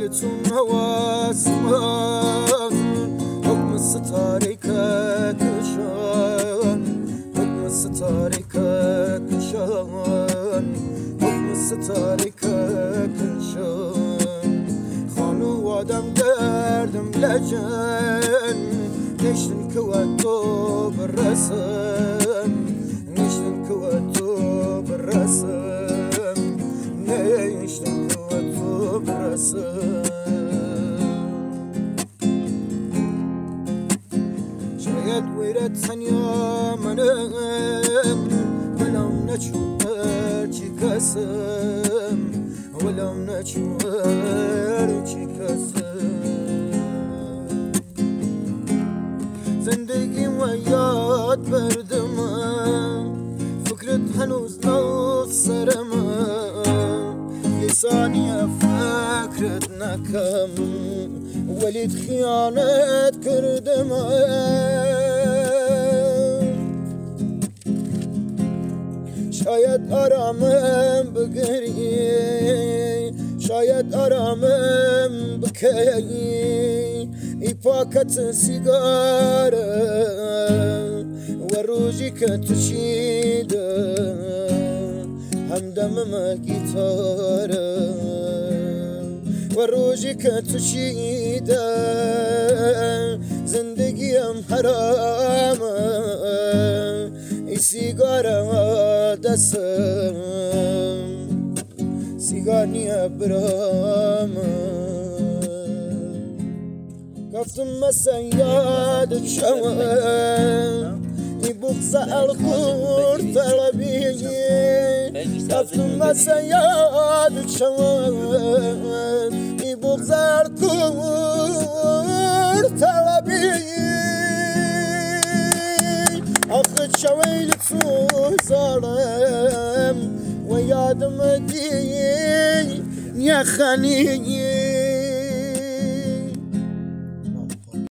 شويلتون هواسمان حكم الستاري كشان حكم الستاري كشان حكم الستاري كشان خانو وادم دردم لجن نشتن كواتو بالرسم نشتن كواتو بالرسم نشتن كواتو بالرسم شاید ویرت سنیا منم ولم نچور چی کسم ولم نچور چی کسم زندگی و یاد بردم فکرت هنوز نو سرم یه ثانیه فکرت نکم ولید خیانت کردم شاید آرامم بگیری شاید آرامم بکی ای پاکت سیگاره و روزی که تو چیده همدمم گیتاره و روزی که تو چیده زندگیم حرامه ای سیگاره دستم سیگار نیه برامه گفتم مثلا یادت شوم ای بغض الخور طلبی گفتم مثلا یادت شوم ای بغض الخور طلبی آخه شویل تو زارم و یادم دی یا خنی